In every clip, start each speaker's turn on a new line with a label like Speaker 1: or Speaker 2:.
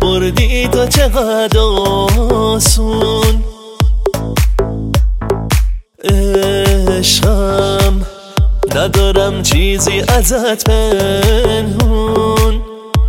Speaker 1: بردی تا چقدر آسون. عشقم ندارم چیزی ازت پنهون.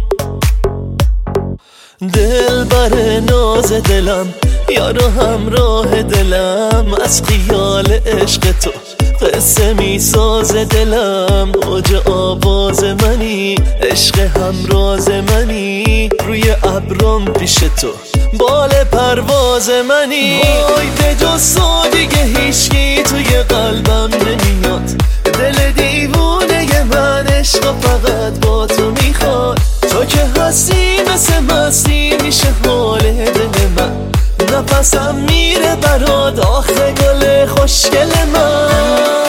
Speaker 1: دل بر ناز دلم یارو همراه دلم، از خیال عشق تو قصه می ساز دلم. اوج آواز منی، عشق همراز منی، روی ابرم پیش تو بال پرواز منی. وای به جز تو دیگه هیچکی توی قلبم نمیاد، دل دیوونه من عشق فقط با تو میخواد. تو که هستی مثل مستی میشه حال دل من، نفسم میره برات آخه گل خوشگل من.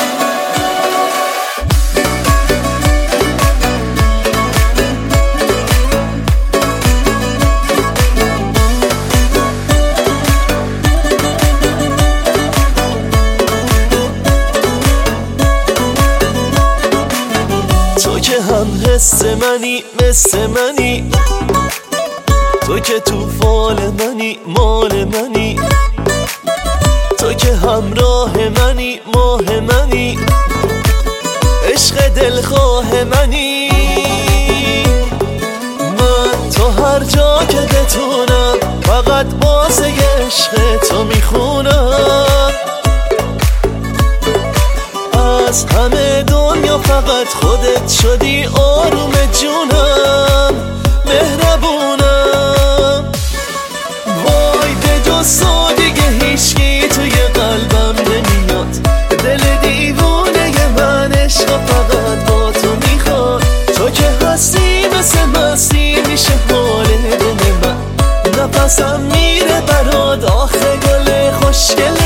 Speaker 1: تو که هم حس منی مثل منی، تو که تو فال منی مال منی، تو که همراه منی ماه منی، عشق دلخواه منی. من تو هر جا که بتونم فقط واسه عشق تو میخونم. از همه دنیا فقط خودت شدی آروم جونم، مهربونم. وای به جز تو دیگه هیچکی توی قلبم نمیاد، دل دیوونه من عشق فقط با تو میخواد. تو که هستی مثل مستی میشه حال دل من، نفسم میره برات آخه گل خوشگل